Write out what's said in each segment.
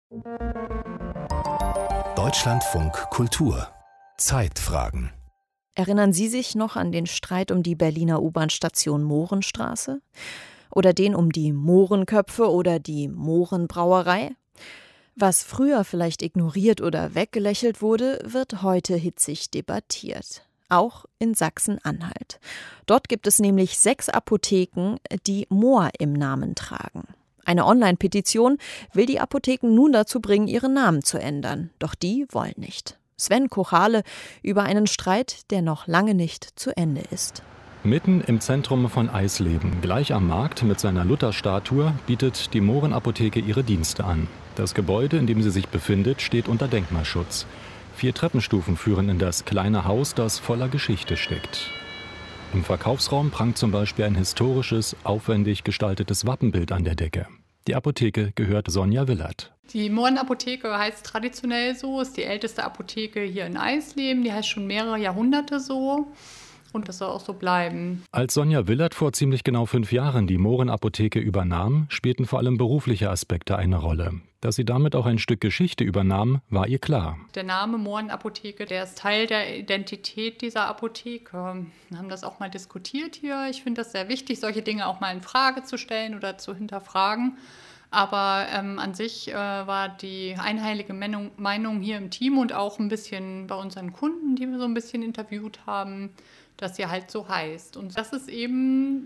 Deutschlandfunk Kultur Zeitfragen. Erinnern Sie sich noch an den Streit um die Berliner U-Bahn-Station Mohrenstraße? Oder den um die Mohrenköpfe oder die Mohrenbrauerei? Was früher vielleicht ignoriert oder weggelächelt wurde, wird heute hitzig debattiert. Auch in Sachsen-Anhalt. Dort gibt es nämlich 6 Apotheken, die Mohr im Namen tragen. Eine Online-Petition will die Apotheken nun dazu bringen, ihren Namen zu ändern. Doch die wollen nicht. Sven Kochale über einen Streit, der noch lange nicht zu Ende ist. Mitten im Zentrum von Eisleben, gleich am Markt mit seiner Lutherstatue, bietet die Mohrenapotheke ihre Dienste an. Das Gebäude, in dem sie sich befindet, steht unter Denkmalschutz. 4 Treppenstufen führen in das kleine Haus, das voller Geschichte steckt. Im Verkaufsraum prangt zum Beispiel ein historisches, aufwendig gestaltetes Wappenbild an der Decke. Die Apotheke gehört Sonja Willert. Die Mohrenapotheke heißt traditionell so, ist die älteste Apotheke hier in Eisleben. Die heißt schon mehrere Jahrhunderte so. Und das soll auch so bleiben. Als Sonja Willert vor ziemlich genau 5 Jahren die Mohrenapotheke übernahm, spielten vor allem berufliche Aspekte eine Rolle. Dass sie damit auch ein Stück Geschichte übernahm, war ihr klar. Der Name Mohrenapotheke, der ist Teil der Identität dieser Apotheke. Wir haben das auch mal diskutiert hier. Ich finde das sehr wichtig, solche Dinge auch mal in Frage zu stellen oder zu hinterfragen. Aber an sich war die einhellige Meinung hier im Team und auch ein bisschen bei unseren Kunden, die wir so ein bisschen interviewt haben, dass sie halt so heißt. Und das ist eben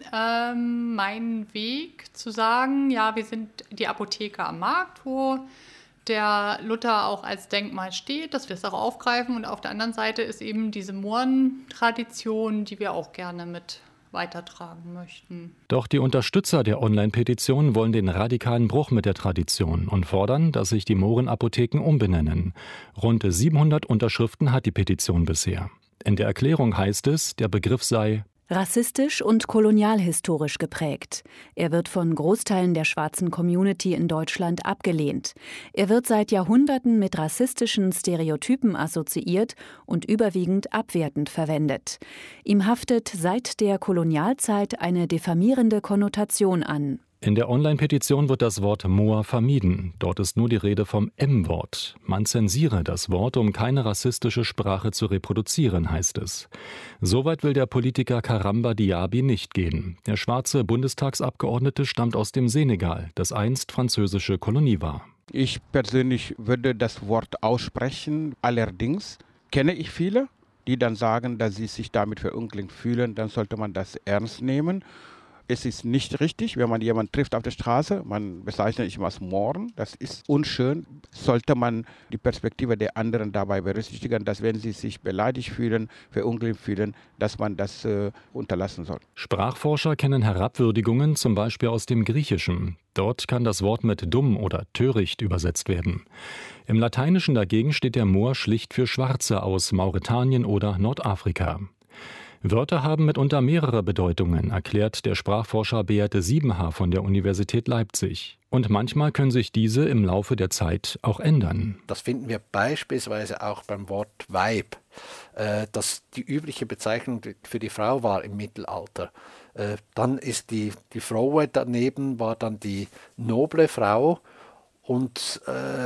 mein Weg zu sagen, ja, wir sind die Apotheke am Markt, wo der Luther auch als Denkmal steht, dass wir es auch aufgreifen. Und auf der anderen Seite ist eben diese Mohrentradition, die wir auch gerne mit weitertragen möchten. Doch die Unterstützer der Online-Petition wollen den radikalen Bruch mit der Tradition und fordern, dass sich die Mohrenapotheken umbenennen. Rund 700 Unterschriften hat die Petition bisher. In der Erklärung heißt es, der Begriff sei rassistisch und kolonialhistorisch geprägt. Er wird von Großteilen der schwarzen Community in Deutschland abgelehnt. Er wird seit Jahrhunderten mit rassistischen Stereotypen assoziiert und überwiegend abwertend verwendet. Ihm haftet seit der Kolonialzeit eine diffamierende Konnotation an. In der Online-Petition wird das Wort Mohr vermieden. Dort ist nur die Rede vom M-Wort. Man zensiere das Wort, um keine rassistische Sprache zu reproduzieren, heißt es. Soweit will der Politiker Karamba Diaby nicht gehen. Der schwarze Bundestagsabgeordnete stammt aus dem Senegal, das einst französische Kolonie war. Ich persönlich würde das Wort aussprechen. Allerdings kenne ich viele, die dann sagen, dass sie sich damit verunglimpft fühlen. Dann sollte man das ernst nehmen. Es ist nicht richtig, wenn man jemanden trifft auf der Straße, man bezeichnet ihn als Mohren, das ist unschön. Sollte man die Perspektive der anderen dabei berücksichtigen, dass wenn sie sich beleidigt fühlen, verunglimpft fühlen, dass man das unterlassen soll. Sprachforscher kennen Herabwürdigungen zum Beispiel aus dem Griechischen. Dort kann das Wort mit dumm oder töricht übersetzt werden. Im Lateinischen dagegen steht der Mohr schlicht für Schwarze aus Mauretanien oder Nordafrika. Wörter haben mitunter mehrere Bedeutungen, erklärt der Sprachforscher Beate Siebenhaar von der Universität Leipzig. Und manchmal können sich diese im Laufe der Zeit auch ändern. Das finden wir beispielsweise auch beim Wort Weib, das die übliche Bezeichnung für die Frau war im Mittelalter. Dann ist die Frohe daneben, war dann die noble Frau und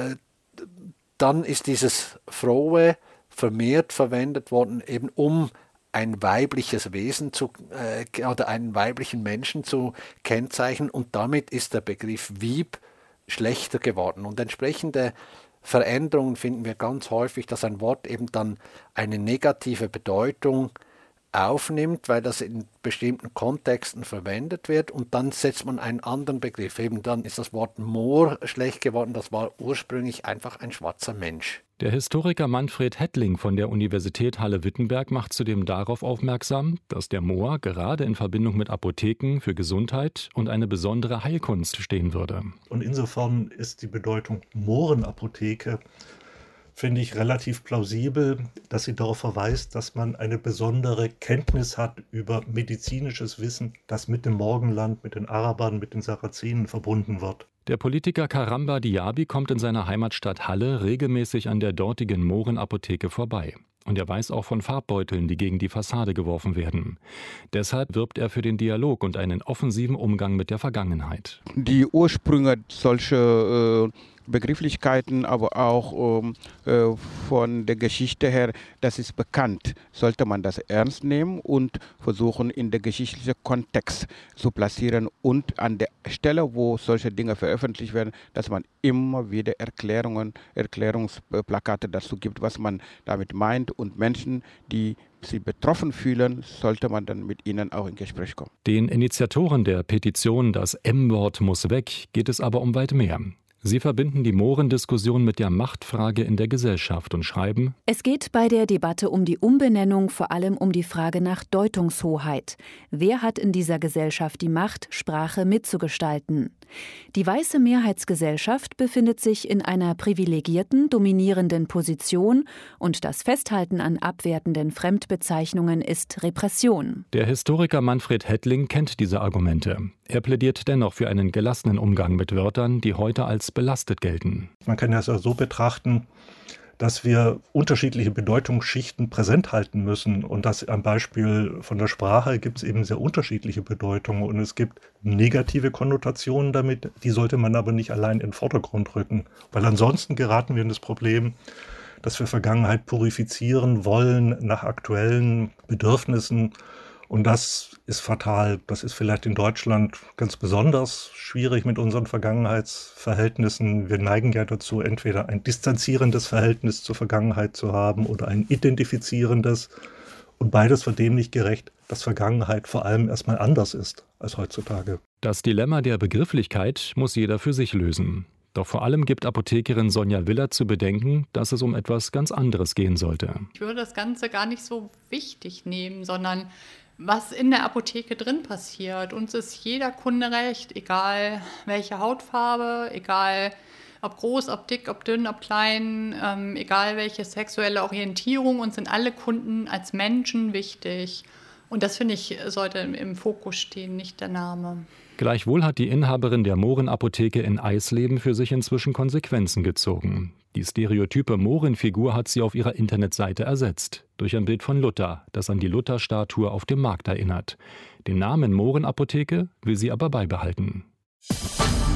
dann ist dieses Frohe vermehrt verwendet worden, eben um ein weibliches Wesen oder einen weiblichen Menschen zu kennzeichnen und damit ist der Begriff Weib schlechter geworden. Und entsprechende Veränderungen finden wir ganz häufig, dass ein Wort eben dann eine negative Bedeutung aufnimmt, weil das in bestimmten Kontexten verwendet wird und dann setzt man einen anderen Begriff. Eben dann ist das Wort Mohr schlecht geworden, das war ursprünglich einfach ein schwarzer Mensch. Der Historiker Manfred Hettling von der Universität Halle-Wittenberg macht zudem darauf aufmerksam, dass der Mohr gerade in Verbindung mit Apotheken für Gesundheit und eine besondere Heilkunst stehen würde. Und insofern ist die Bedeutung Mohrenapotheke, finde ich, relativ plausibel, dass sie darauf verweist, dass man eine besondere Kenntnis hat über medizinisches Wissen, das mit dem Morgenland, mit den Arabern, mit den Sarazenen verbunden wird. Der Politiker Karamba Diaby kommt in seiner Heimatstadt Halle regelmäßig an der dortigen Mohrenapotheke vorbei. Und er weiß auch von Farbbeuteln, die gegen die Fassade geworfen werden. Deshalb wirbt er für den Dialog und einen offensiven Umgang mit der Vergangenheit. Die Ursprünge solcher Begrifflichkeiten, aber auch von der Geschichte her, das ist bekannt. Sollte man das ernst nehmen und versuchen, in den geschichtlichen Kontext zu platzieren und an der Stelle, wo solche Dinge veröffentlicht werden, dass man immer wieder Erklärungsplakate dazu gibt, was man damit meint, und Menschen, die sich betroffen fühlen, sollte man dann mit ihnen auch in Gespräch kommen. Den Initiatoren der Petition "Das M-Wort muss weg" geht es aber um weit mehr. Sie verbinden die Mohrendiskussion mit der Machtfrage in der Gesellschaft und schreiben: Es geht bei der Debatte um die Umbenennung vor allem um die Frage nach Deutungshoheit. Wer hat in dieser Gesellschaft die Macht, Sprache mitzugestalten? Die weiße Mehrheitsgesellschaft befindet sich in einer privilegierten, dominierenden Position und das Festhalten an abwertenden Fremdbezeichnungen ist Repression. Der Historiker Manfred Hettling kennt diese Argumente. Er plädiert dennoch für einen gelassenen Umgang mit Wörtern, die heute als belastet gelten. Man kann das ja so betrachten, dass wir unterschiedliche Bedeutungsschichten präsent halten müssen. Und das am Beispiel von der Sprache gibt es eben sehr unterschiedliche Bedeutungen. Und es gibt negative Konnotationen damit, die sollte man aber nicht allein in den Vordergrund rücken. Weil ansonsten geraten wir in das Problem, dass wir Vergangenheit purifizieren wollen nach aktuellen Bedürfnissen. Und das ist fatal. Das ist vielleicht in Deutschland ganz besonders schwierig mit unseren Vergangenheitsverhältnissen. Wir neigen ja dazu, entweder ein distanzierendes Verhältnis zur Vergangenheit zu haben oder ein identifizierendes. Und beides wird dem nicht gerecht, dass Vergangenheit vor allem erstmal anders ist als heutzutage. Das Dilemma der Begrifflichkeit muss jeder für sich lösen. Doch vor allem gibt Apothekerin Sonja Willer zu bedenken, dass es um etwas ganz anderes gehen sollte. Ich würde das Ganze gar nicht so wichtig nehmen, sondern was in der Apotheke drin passiert. Uns ist jeder Kunde recht, egal welche Hautfarbe, egal ob groß, ob dick, ob dünn, ob klein, egal welche sexuelle Orientierung. Uns sind alle Kunden als Menschen wichtig. Und das, finde ich, sollte im Fokus stehen, nicht der Name. Gleichwohl hat die Inhaberin der Mohrenapotheke in Eisleben für sich inzwischen Konsequenzen gezogen. Die stereotype Mohrenfigur hat sie auf ihrer Internetseite ersetzt. Durch ein Bild von Luther, das an die Luther-Statue auf dem Markt erinnert. Den Namen Mohrenapotheke will sie aber beibehalten.